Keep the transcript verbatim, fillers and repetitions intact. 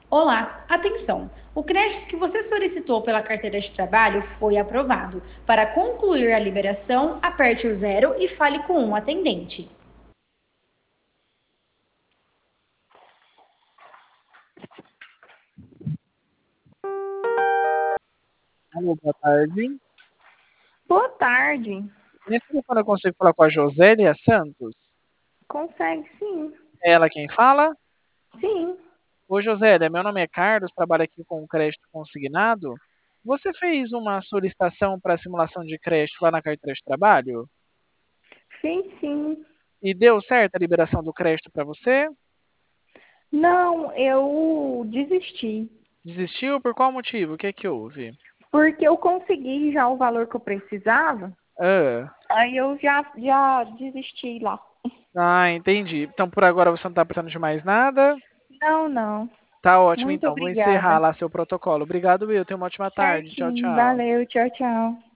Olá, atenção! O crédito que você solicitou pela carteira de trabalho foi aprovado. Para concluir a liberação, aperte o zero e fale com um atendente. Alô, boa tarde. Boa tarde. Nesse telefone eu consigo falar com a Josélia Santos? Consegue sim. É ela quem fala? Sim. Oi, Josélia, meu nome é Carlos, trabalho aqui com o crédito consignado. Você fez uma solicitação para simulação de crédito lá na carteira de trabalho? Fiz sim. E deu certo a liberação do crédito para você? Não, eu desisti. Desistiu por qual motivo? O que é que houve? Porque eu consegui já o valor que eu precisava, Ah, aí eu já, já desisti lá. ah, entendi. Então por agora você não está precisando de mais nada? Não, não. Tá ótimo, Muito então. Vou encerrar obrigada. lá seu protocolo. Obrigado, Will. Tenha uma ótima tarde. Tchau, Certinho. tchau. Valeu. Tchau, tchau.